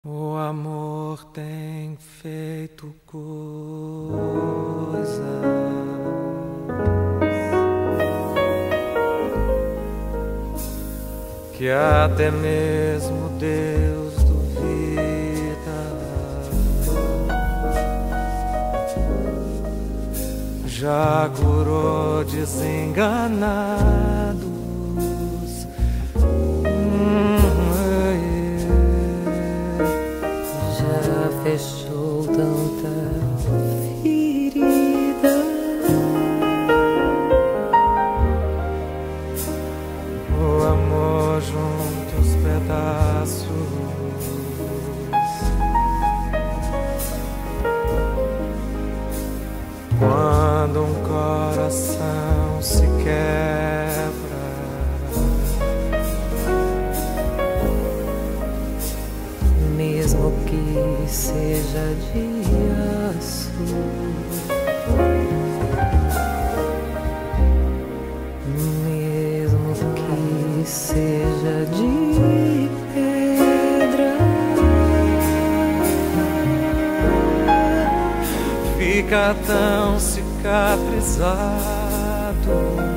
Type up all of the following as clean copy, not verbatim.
O amor tem feito coisas que até mesmo Deus duvida. Já curou desenganados, já fechou tanta ferida. O amor junta os pedaços, quando um coração se quebra, mesmo que seja de aço, mesmo que seja de pedra, fica tão cicatrizado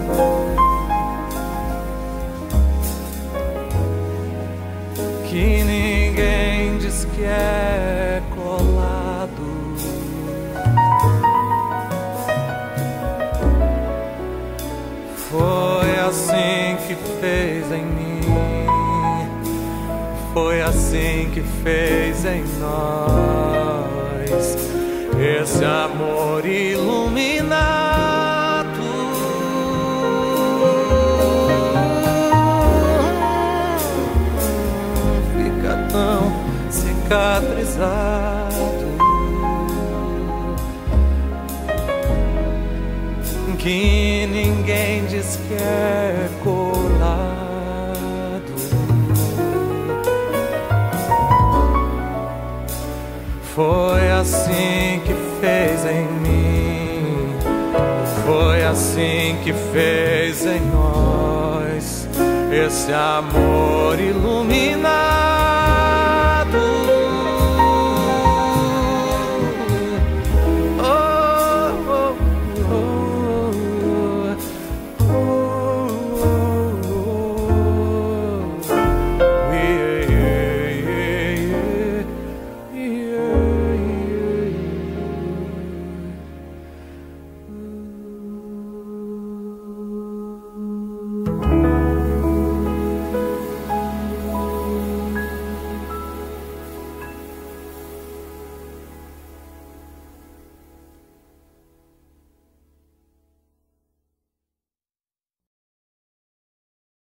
que ninguém diz que é colado. Foi assim que fez em mim, foi assim que fez em nós, esse amor iluminado. Fica tão cicatrizado que ninguém diz que é colado. Foi assim que fez em mim, foi assim que fez em nós, esse amor iluminado.